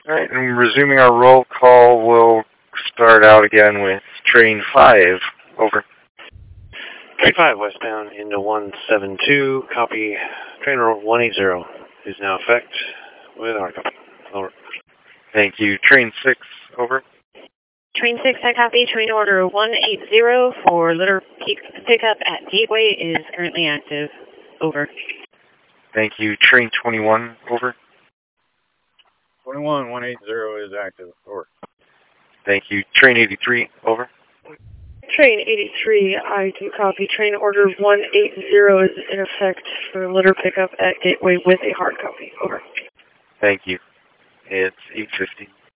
All right, and resuming our roll call, we'll start out again with train 5. Over. Train 5 westbound into 172, copy. Train 180 is now effect with hard copy. Over. Thank you. Train 6, over. Train 6, I copy. Train order 180 for litter pickup at Gateway is currently active. Over. Thank you. Train 21, over. 21, 180 is active. Over. Thank you. Train 83, over. Train 83, I do copy. Train order 180 is in effect for litter pickup at Gateway with a hard copy. Over. Thank you. It's 8:50.